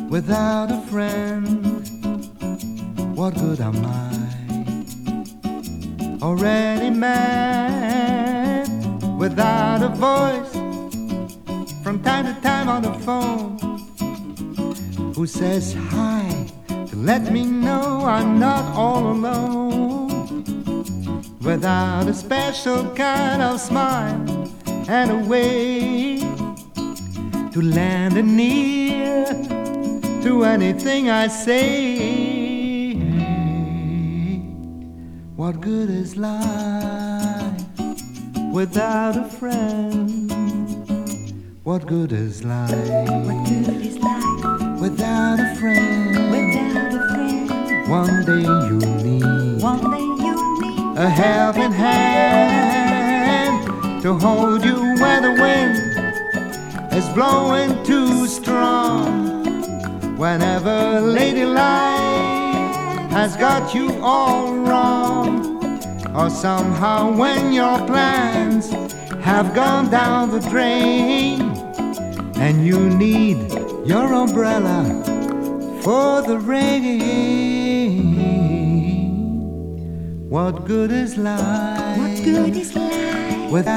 Without a friend, what good am I? Already mad, without a voice, from time to time on the phone, who says hi to let me know I'm not all alone. Without a special kind of smile and a way to lend an ear to anything I say. What good is life without a friend? What good is life? What good is life without a friend? without a friend? One day you need One day you need a helping hand to hold you when the wind is blowing too strong. Whenever lady life has got you all wrong, or somehow when your plans have gone down the drain, and you need your umbrella for the rain. What good is life? What good is life without